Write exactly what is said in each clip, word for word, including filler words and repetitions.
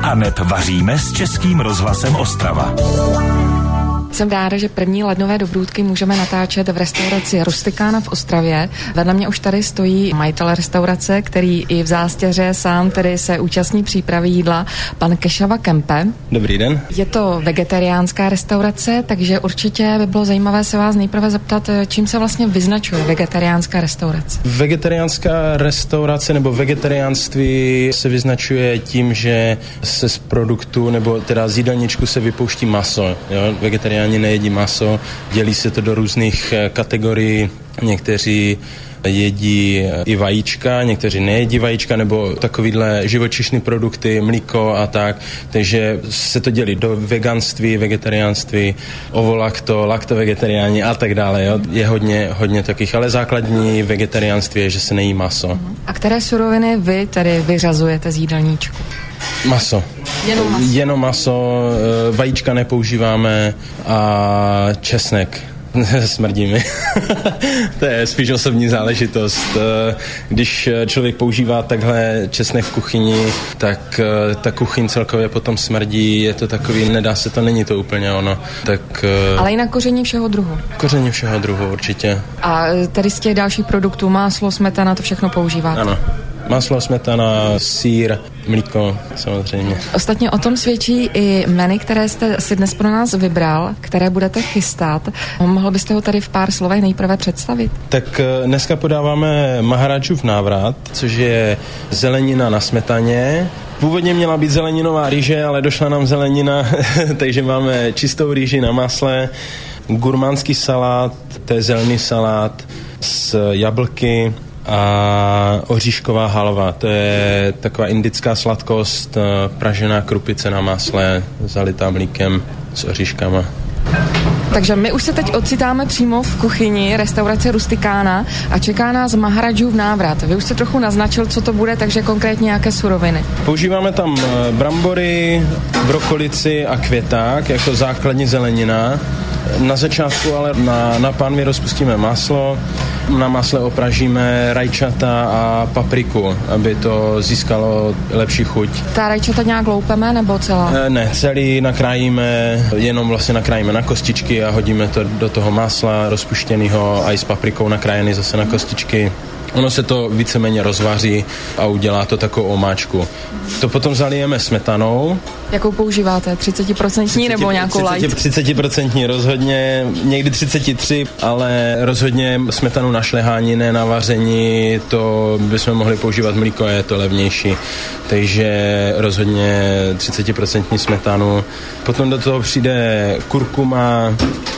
a neb vaříme s Českým rozhlasem Ostrava. Jsem ráda, že první lednové dobrůdky můžeme natáčet v restauraci Rustikána v Ostravě. Vedle mě už tady stojí majitel restaurace, který i v zástěře sám tedy se účastní přípravy jídla, pan Kešava Kempe. Dobrý den. Je to vegetariánská restaurace, takže určitě by bylo zajímavé se vás nejprve zeptat, čím se vlastně vyznačuje vegetariánská restaurace. Vegetariánská restaurace nebo vegetariánství se vyznačuje tím, že se z produktu nebo teda z jídelníčku se vypouští maso. Jo? Vegetariáni nejedí maso, dělí se to do různých kategorií. Někteří jedí i vajíčka, někteří nejedí vajíčka nebo takovýhle živočišné produkty, mlíko a tak. Takže se to dělí do veganství, vegetariánství, ovolakto, laktovegetariáni a tak dále. Jo. Je hodně, hodně takových, ale základní vegetariánství je, že se nejí maso. A které suroviny vy tedy vyřazujete z jídelníčku? Maso. Jenom maso. Jenom maso, vajíčka nepoužíváme a česnek. Smrdí mi. To je spíš osobní záležitost. Když člověk používá takhle česnek v kuchyni, tak ta kuchyň celkově potom smrdí, je to takový, nedá se to, není to úplně ono. Tak, ale jinak koření všeho druhu. Koření všeho druhu, určitě. A tady z těch dalších produktů, máslo, smetana, to všechno používáte? Ano. Maslo, smetana, sýr, mlíko, samozřejmě. Ostatně o tom svědčí i menu, které jste si dnes pro nás vybral, které budete chystat. Mohl byste ho tady v pár slovech nejprve představit? Tak dneska podáváme Maharadžův návrat, což je zelenina na smetaně. Původně měla být zeleninová rýže, ale došla nám zelenina, takže máme čistou rýži na masle, gurmánský salát, to je zelený salát s jablky, a oříšková halva, to je taková indická sladkost, pražená krupice na másle, zalitá mlíkem s oříškama. Takže my už se teď ocitáme přímo v kuchyni restaurace Rustikána a čeká nás Maharadžův návrat. Vy už jste trochu naznačil, co to bude, takže konkrétně jaké suroviny. Používáme tam brambory, brokolici a květák jako základní zelenina. Na začátku ale na, na pánvi rozpustíme maslo, na masle opražíme rajčata a papriku, aby to získalo lepší chuť. Ta rajčata nějak loupeme nebo celá? Ne, celý nakrájíme, jenom vlastně nakrájíme na kostičky a hodíme to do toho masla rozpuštěného a i s paprikou nakrájený zase na kostičky. Ono se to víceméně rozvaří a udělá to takovou omáčku. To potom zalijeme smetanou. Jakou používáte? třicet procent nebo nějakou light? třicet procent rozhodně, někdy třicet tři, ale rozhodně smetanu na šlehání, ne na vaření, to bychom mohli používat mlíko, je to levnější. Takže rozhodně třicet procent smetanu. Potom do toho přijde kurkuma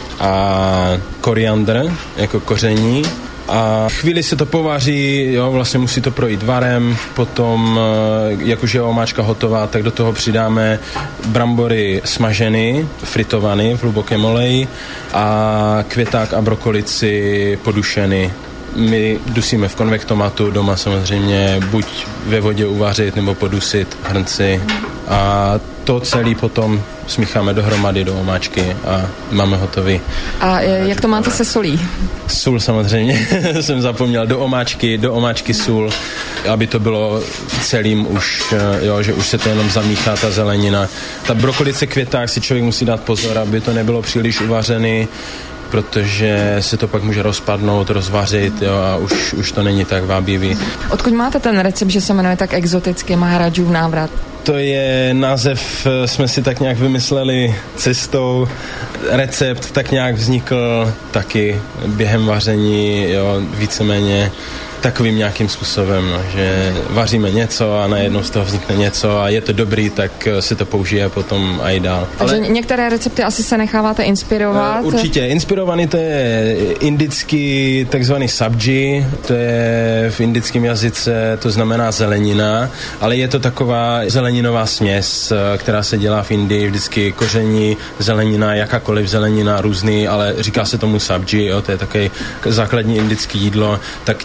a koriandr jako koření. A chvíli se to povaří, jo, vlastně musí to projít varem, potom, jak už je omáčka hotová, tak do toho přidáme brambory smaženy, fritovaný v hlubokém oleji a květák a brokolici podušeny. My dusíme v konvektomatu, doma samozřejmě buď ve vodě uvařit nebo podusit v hrnci a to celé potom smícháme dohromady do omáčky a máme hotový. A jak to máte se solí? Sůl samozřejmě, jsem zapomněl, do omáčky, do omáčky sůl, aby to bylo celým už, jo, že už se to jenom zamíchá ta zelenina. Ta brokolice, květák si člověk musí dát pozor, aby to nebylo příliš uvařený, protože se to pak může rozpadnout, rozvařit, jo, a už, už to není tak vábivý. Odkud máte ten recept, že se jmenuje tak exoticky Maharadžův návrat? To je název, jsme si tak nějak vymysleli cestou. Recept tak nějak vznikl taky během vaření, jo, víceméně takovým nějakým způsobem, no, že vaříme něco a najednou z toho vznikne něco a je to dobrý, tak si to použije potom a i dál. Takže ale některé recepty asi se necháváte inspirovat? Určitě, inspirovaný to je indický takzvaný sabji, to je v indickém jazyce, to znamená zelenina, ale je to taková zeleninová směs, která se dělá v Indii, vždycky koření, zelenina, jakákoliv zelenina, různý, ale říká se tomu sabji, jo, to je také základní indické jídlo, tak tím je to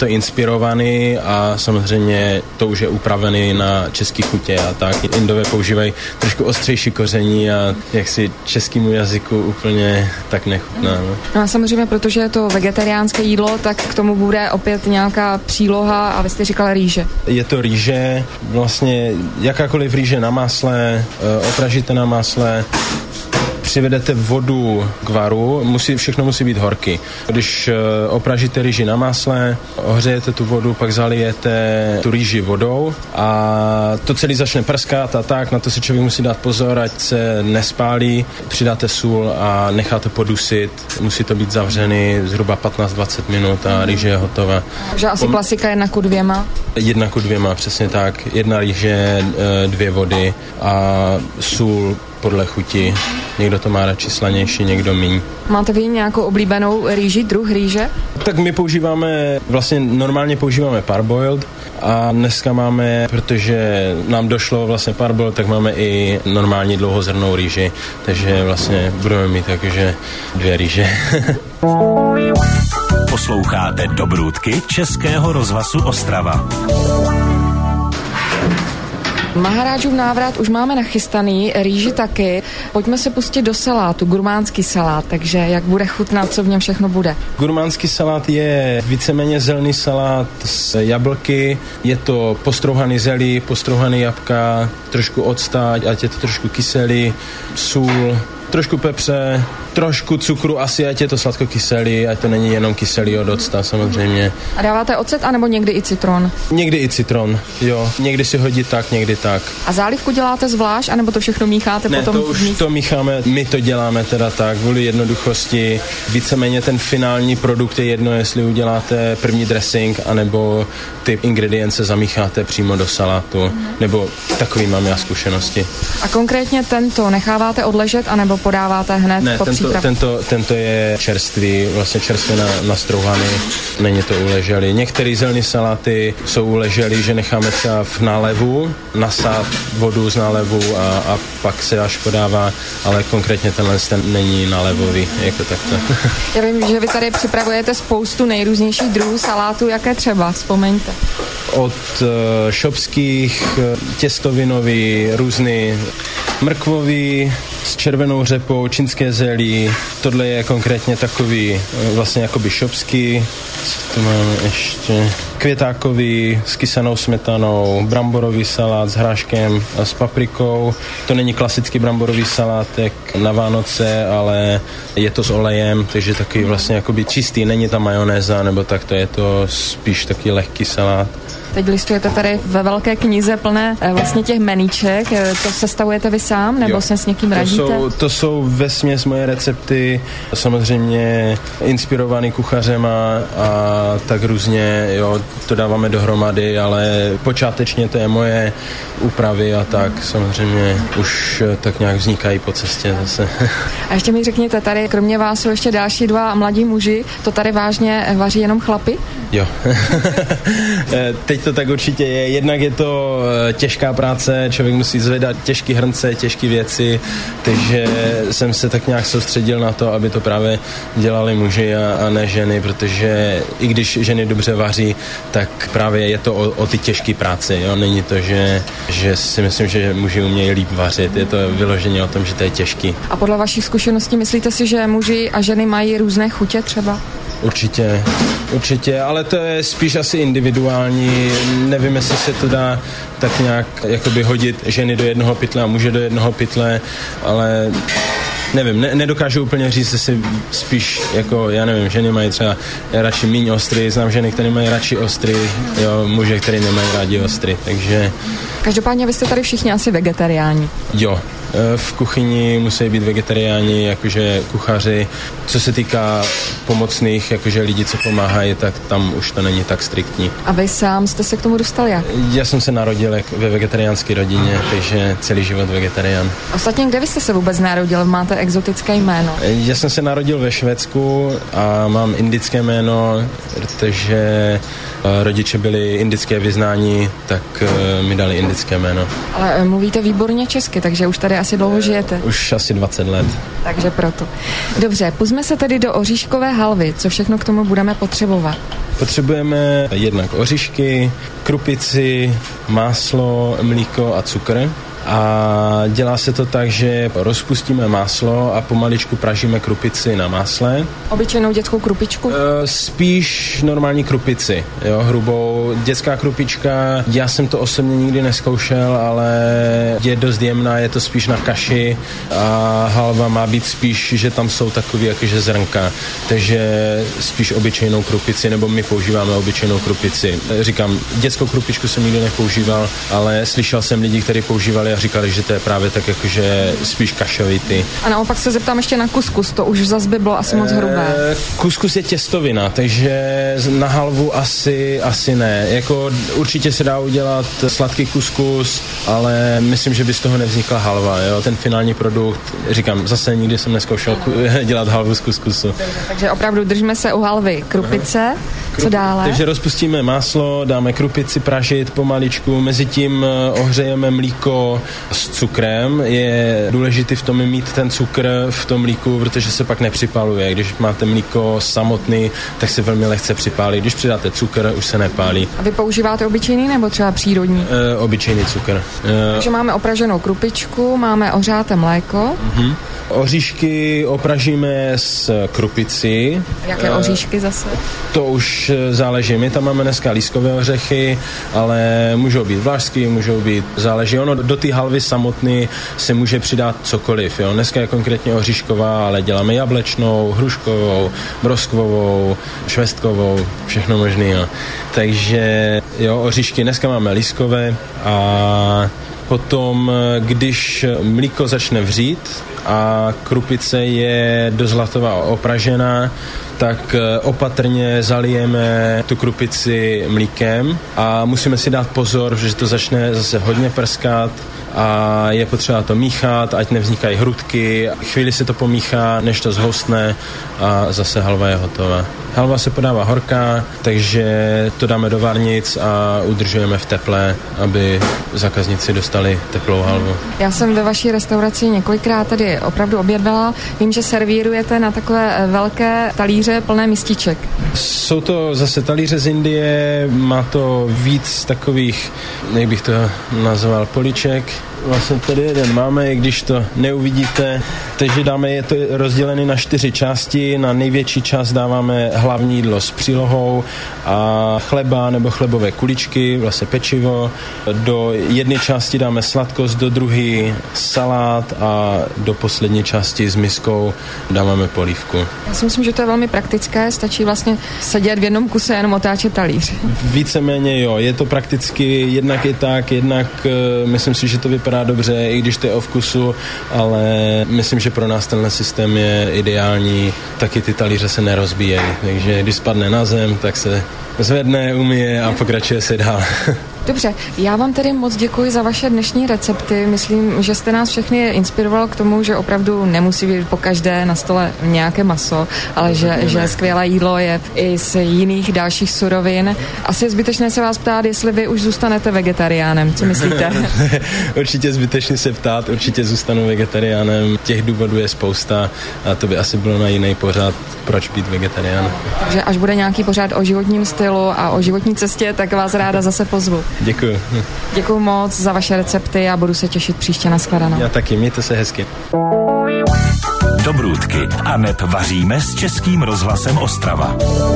to inspirovaný a samozřejmě to už je upravený na český chutě a tak. Indové používají trošku ostřejší koření a jak si českému jazyku úplně tak nechutná. No. No a samozřejmě, protože je to vegetariánské jídlo, tak k tomu bude opět nějaká příloha a vy jste říkala rýže. Je to rýže, vlastně jakákoliv rýže na másle, opražíte na másle, přivedete vodu k varu, musí, všechno musí být horký. Když uh, opražíte rýži na másle, ohřejete tu vodu, pak zalijete tu rýži vodou a to celé začne prskat a tak, na to si člověk musí dát pozor, ať se nespálí, přidáte sůl a necháte podusit, musí to být zavřený zhruba patnáct dvacet minut a rýže je hotová. Takže asi klasika jedna ku dvěma? Jedna ku dvěma, přesně tak. Jedna rýže, dvě vody a sůl podle chuti. Někdo to má radši slanější, někdo míň. Máte vy nějakou oblíbenou rýži, druh rýže? Tak my používáme, vlastně normálně používáme parboiled a dneska máme, protože nám došlo vlastně parboiled, tak máme i normální dlouhozrnnou rýži, takže vlastně budeme mít takže dvě rýže. Posloucháte Dobrůdky Českého rozhlasu Ostrava. Maharážův návrat už máme nachystaný, rýži taky. Pojďme se pustit do salátu, gurmánský salát, takže jak bude chutnat, co v něm všechno bude? Gurmánský salát je víceméně zelený salát s jablky, je to postrouhaný zelí, postrouhaný jabka, trošku octa, ať je to trošku kyselý, sůl, trošku pepře, trošku cukru, asi ať je to sladkokyselý, ať to není jenom kyselý od octa samozřejmě. A dáváte ocet, anebo někdy i citron? Někdy i citron, jo. Někdy si hodí tak, někdy tak. A zálivku děláte zvlášť, anebo to všechno mícháte ne, potom? Ne, to už to mícháme, my to děláme teda tak, kvůli jednoduchosti. Víceméně ten finální produkt je jedno, jestli uděláte první dressing, anebo ty ingredience zamícháte přímo do salátu, mm. nebo takový mám já zkušenosti. A konkrétně tento necháváte odležet, anebo podáváte hned ne, po tento, tento, tento je čerstvý, vlastně čerstvě na, nastrouhaný, není to uleželý. Některé zelené saláty jsou uleželý, že necháme třeba v nálevu, nasát vodu z nálevu a, a pak se až podává, ale konkrétně tenhle ten není nálevový, jako takto. Já vím, že vy tady připravujete spoustu nejrůznějších druhů salátů, jaké třeba, vzpomeňte. Od uh, šopských, těstovinový, různý mrkvový, s červenou řepou, čínské zelí. Tohle je konkrétně takový vlastně jakoby šopský. Co tu máme ještě? Květákový s kysanou smetanou, bramborový salát s hráškem a s paprikou. To není klasický bramborový salátek na Vánoce, ale je to s olejem, takže takový vlastně jakoby čistý, není tam majonéza, nebo tak to je to spíš takový lehký salát. Teď listujete tady ve velké knize plné vlastně těch meníček. To sestavujete vy sám, nebo jo. se s někým radíte? To jsou, to jsou vesměs moje recepty, samozřejmě inspirovaný kuchařema a tak různě, jo, to dáváme dohromady, ale počátečně to je moje úpravy a tak samozřejmě už tak nějak vznikají po cestě zase. A ještě mi řekněte, tady kromě vás jsou ještě další dva mladí muži, to tady vážně vaří jenom chlapi? Jo. Teď to tak určitě je. Jednak je to těžká práce, člověk musí zvedat těžké hrnce, těžké věci, takže jsem se tak nějak soustředil na to, aby to právě dělali muži a, a ne ženy, protože i když ženy dobře vaří, tak právě je to o, o ty těžké práci. Jo? Není to, že, že si myslím, že muži umějí líp vařit. Je to vyloženě o tom, že to je těžký. A podle vašich zkušeností myslíte si, že muži a ženy mají různé chutě třeba? Určitě, určitě, ale to je spíš asi individuální, nevím, jestli se to dá tak nějak jakoby hodit ženy do jednoho pytle a muže do jednoho pytle, ale nevím, ne, nedokážu úplně říct, jestli spíš jako, já nevím, ženy mají třeba radši míň ostry, znám ženy, které mají radši ostry, jo, muže, který nemají rádi ostry, takže... Každopádně vy jste tady všichni asi vegetariáni. Jo, v kuchyni musí být vegetariáni, jakože kuchaři. Co se týká pomocných, jakože lidi, co pomáhají, tak tam už to není tak striktní. A vy sám jste se k tomu dostal jak? Já jsem se narodil ve vegetariánské rodině, takže celý život vegetarián. Ostatně, kde vy jste se vůbec narodil? Máte exotické jméno? Já jsem se narodil ve Švédsku a mám indické jméno, protože rodiče byli indické vyznání, tak mi dali indické jméno. Ale mluvíte výborně česky, takže už tady tady asi dlouho žijete. Už asi dvacet let. Takže proto. Dobře, pustíme se tedy do oříškové halvy. Co všechno k tomu budeme potřebovat? Potřebujeme jednak oříšky, krupici, máslo, mlíko a cukr. A dělá se to tak, že rozpustíme máslo a pomaličku pražíme krupici na másle. Obyčejnou dětskou krupičku? E, spíš normální krupici, jo, hrubou. Dětská krupička, já jsem to osobně nikdy neskoušel, ale je dost jemná, je to spíš na kaši a halva má být spíš, že tam jsou takový jakože zrnka. Takže spíš obyčejnou krupici, nebo my používáme obyčejnou krupici. Říkám, dětskou krupičku jsem nikdy nepoužíval, ale slyšel jsem lidi, kteří používali a říkali, že to je právě tak jakože spíš kašovitý. A naopak se zeptám ještě na kuskus, to už zas by bylo asi moc hrubé. E, kuskus je těstovina, takže na halvu asi, asi ne. Jako určitě se dá udělat sladký kuskus, ale myslím, že by z toho nevznikla halva, jo. Ten finální produkt, říkám, zase nikdy jsem neskoušel ku, dělat halvu z kuskusu. Takže opravdu držíme se u halvy krupice. Co dále? Takže rozpustíme máslo, dáme krupici pražit pomaličku, mezitím ohřejeme mlíko s cukrem. Je důležité v tom mít ten cukr v tom mlíku, protože se pak nepřipaluje. Když máte mlíko samotný, tak se velmi lehce připálí. Když přidáte cukr, už se nepálí. A vy používáte obyčejný nebo třeba přírodní? E, obyčejný cukr. E, Takže máme opraženou krupičku, máme ohřáté mléko. Uh-huh. Oříšky opražíme s krupicí. Jaké oříšky zase? To už záleží. My tam máme dneska lískové ořechy, ale můžou být vlašský, můžou být, záleží. Ono do té halvy samotné se může přidat cokoliv. Jo. Dneska je konkrétně oříšková, ale děláme jablečnou, hruškovou, broskvovou, švestkovou, všechno možný. Jo. Takže jo, oříšky dneska máme lískové a potom, když mlíko začne vřít a krupice je do zlatová opražená, tak opatrně zalijeme tu krupici mlíkem a musíme si dát pozor, že to začne zase hodně prskat a je potřeba to míchat, ať nevznikají hrudky. Chvíli se to pomíchá, než to zhoustne a zase halva je hotová. Halva se podává horká, takže to dáme do varnic a udržujeme v teple, aby zákazníci dostali teplou halvu. Já jsem ve vaší restauraci několikrát tady opravdu obědvala. Vím, že servírujete na takové velké talíře plné mističek. Jsou to zase talíře z Indie, má to víc takových, jak bych to nazval, poliček. Vlastně tady jeden máme, i když to neuvidíte. Takže dáme, je to rozdělený na čtyři části. Na největší část dáváme hlavní jídlo s přílohou a chleba nebo chlebové kuličky, vlastně pečivo. Do jedné části dáme sladkost, do druhé salát a do poslední části s miskou dáváme polívku. Já si myslím, že to je velmi praktické, stačí vlastně sedět v jednom kuse a jenom otáčet talíř. Víceméně jo, je to prakticky jednak i tak, jednak uh, myslím si, že to vypadá dobře, i když to je o vkusu, ale myslím, že pro nás tenhle systém je ideální, taky ty talíře se nerozbíjejí, takže když spadne na zem, tak se zvedne, umyje a pokračuje se dál. Dobře, já vám tedy moc děkuji za vaše dnešní recepty. Myslím, že jste nás všechny inspiroval k tomu, že opravdu nemusí být pokaždé na stole nějaké maso, ale že, že skvělé jídlo je i z jiných dalších surovin. Asi je zbytečné se vás ptát, jestli vy už zůstanete vegetariánem. Co myslíte? Určitě zbytečně se ptát, určitě zůstanu vegetariánem. Těch důvodů je spousta a to by asi bylo na jiný pořad, proč být vegetarián. Takže až bude nějaký pořad o životním stylu a o životní cestě, tak vás ráda zase pozvu. Děkuji. Děkuji moc za vaše recepty a budu se těšit příště, nashledanou. Já taky, mějte se hezky. Dobrůdky a neb vaříme s Českým rozhlasem Ostrava.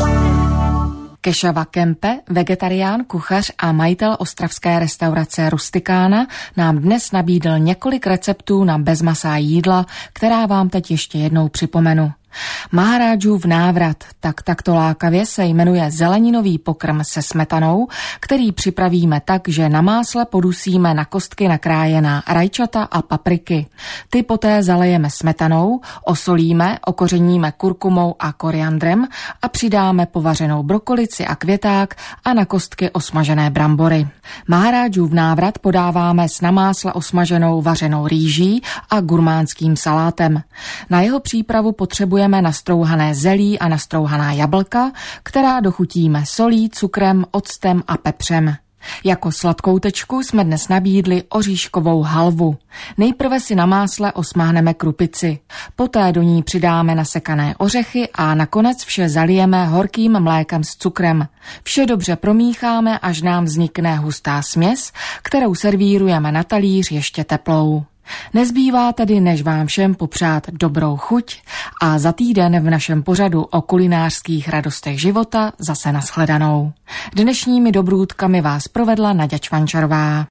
Kešava Kempe, vegetarián, kuchař a majitel ostravské restaurace Rustikána, nám dnes nabídl několik receptů na bezmasá jídla, která vám teď ještě jednou připomenu. Maharádžův návrat, tak takto lákavě se jmenuje zeleninový pokrm se smetanou, který připravíme tak, že na másle podusíme na kostky nakrájená rajčata a papriky. Ty poté zalejeme smetanou, osolíme, okořeníme kurkumou a koriandrem a přidáme povařenou brokolici a květák a na kostky osmažené brambory. Maharádžův návrat podáváme s na másle osmaženou vařenou rýží a gurmánským salátem. Na jeho přípravu potřebujeme nastrouhané zelí a nastrouhaná jablka, která dochutíme solí, cukrem, octem a pepřem. Jako sladkou tečku jsme dnes nabídli oříškovou halvu. Nejprve si na másle osmáhneme krupici, poté do ní přidáme nasekané ořechy a nakonec vše zalijeme horkým mlékem s cukrem. Vše dobře promícháme, až nám vznikne hustá směs, kterou servírujeme na talíř ještě teplou. Nezbývá tedy, než vám všem popřát dobrou chuť a za týden v našem pořadu o kulinářských radostech života zase nashledanou. Dnešními dobrůdkami vás provedla Naďa Čvančarová.